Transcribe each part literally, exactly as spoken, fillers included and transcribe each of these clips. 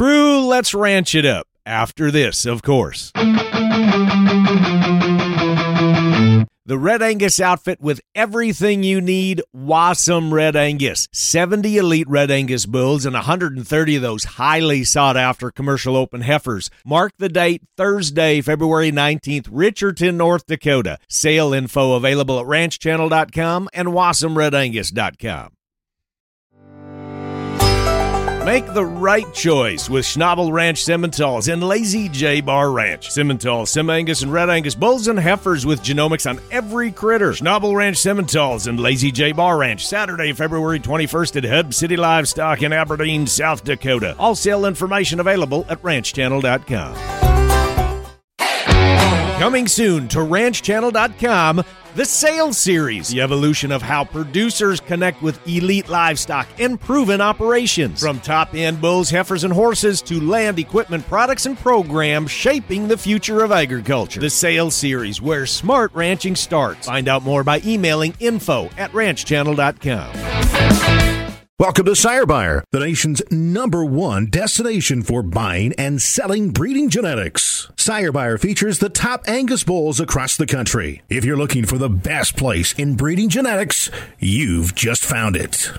Crew, let's ranch it up. After this, of course. The Red Angus outfit with everything you need. Wassom Red Angus. seventy elite Red Angus bulls and one hundred thirty of those highly sought-after commercial open heifers. Mark the date, Thursday, February nineteenth, Richardson, North Dakota. Sale info available at ranch channel dot com and wassom red angus dot com. Make the right choice with Schnabel Ranch Simmentals and Lazy J Bar Ranch. Simmental, Sim-Angus, and Red Angus bulls and heifers with genomics on every critter. Schnabel Ranch Simmentals and Lazy J Bar Ranch, Saturday, February twenty-first at Hub City Livestock in Aberdeen, South Dakota. All sale information available at ranch channel dot com. Coming soon to ranch channel dot com, the Sales Series, the evolution of how producers connect with elite livestock and proven operations. From top-end bulls, heifers, and horses to land equipment, products, and programs shaping the future of agriculture. The Sales Series, where smart ranching starts. Find out more by emailing info at ranch channel dot com. Welcome to Sire Buyer, the nation's number one destination for buying and selling breeding genetics. Sire Buyer features the top Angus bulls across the country. If you're looking for the best place in breeding genetics, you've just found it.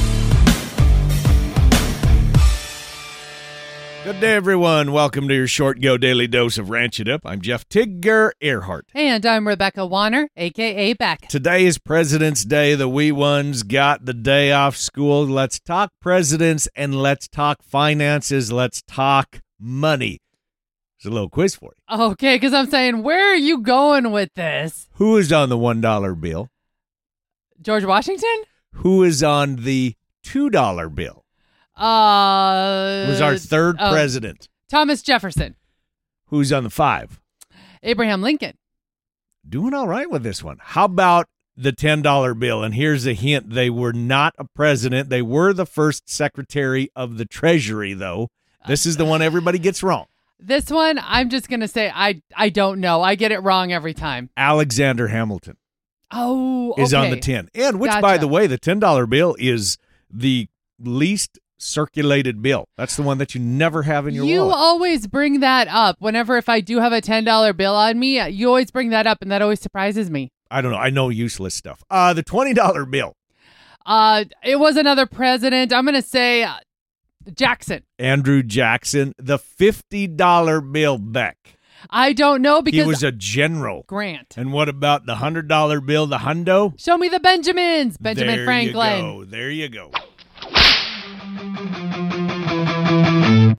Good day, everyone. Welcome to your Short Go Daily Dose of Ranch It Up. I'm Jeff Tigger Earhart. And I'm Rebecca Warner, a k a. Beck. Today is President's Day. The wee ones got the day off school. Let's talk presidents and let's talk finances. Let's talk money. There's a little quiz for you. Okay, because I'm saying, where are you going with this? Who is on the one dollar bill? George Washington? Who is on the two dollar bill? Uh, Who's our third uh, president? Thomas Jefferson. Who's on the five? Abraham Lincoln. Doing all right with this one. How about the ten dollar bill? And here's a hint. They were not a president. They were the first secretary of the Treasury, though. This is the one everybody gets wrong. This one, I'm just going to say, I I don't know. I get it wrong every time. Alexander Hamilton. Oh, okay. Is on the ten. And which, Gotcha. by the way, the ten dollar bill is the least circulated bill. That's the one that you never have in your you wallet. You always bring that up. Whenever if I do have a ten dollar bill on me, you always bring that up, and that always surprises me. I don't know. I know useless stuff. Uh, the twenty dollar bill. Uh, it was another president. I'm going to say uh, Jackson. Andrew Jackson. The fifty dollar bill, Beck. I don't know because he was a general. Grant. And what about the one hundred dollar bill, the hundo? Show me the Benjamins. Benjamin there Franklin. You go. There you go.